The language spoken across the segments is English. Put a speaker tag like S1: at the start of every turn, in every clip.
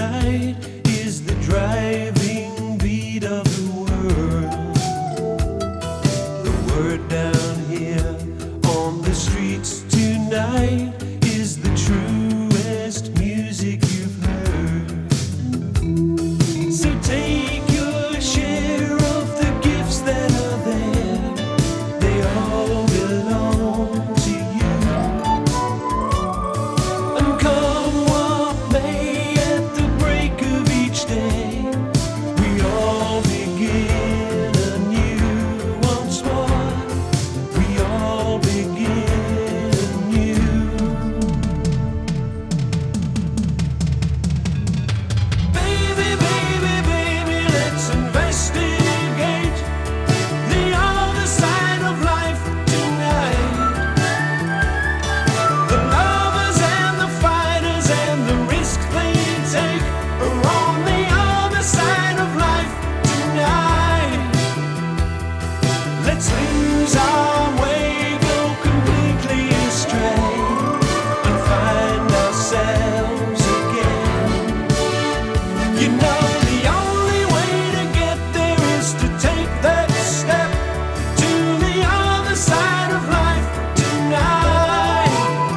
S1: tonight is the driving beat of the world. The word down here on the streets tonight is the truest music you've heard. So take your share of the gifts that are there. They all belong to you. And come what may, at the break of each day, we all begin anew once more. We all begin anew. Baby, baby, baby, let's investigate the other side of life tonight. The lovers and the fighters and the risks they take are on the other side of life tonight. Let's lose our way, go completely astray, and find ourselves again. You know the only way to get there is to take that step to the other side of life tonight.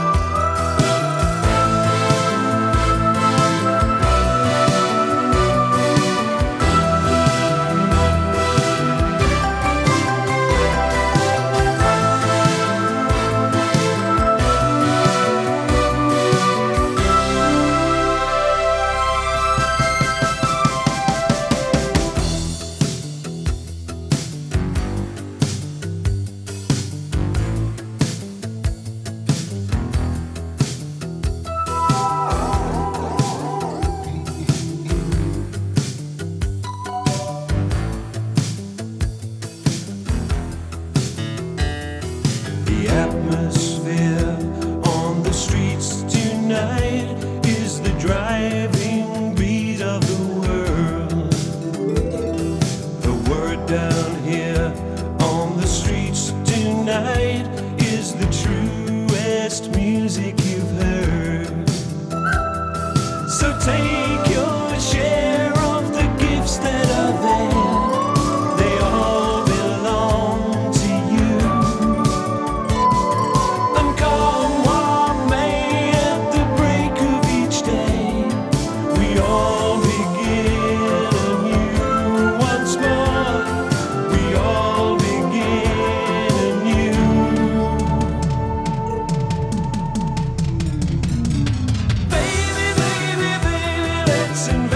S1: The atmosphere on the streets tonight is the driving beat of the world. The word down here on the streets tonight is the truest music you've heard. So take your share of the gifts that are there. They all belong to you. And come what may, at the break of each day, we all begin anew once more. We all begin anew. Baby, baby, baby, let's invest.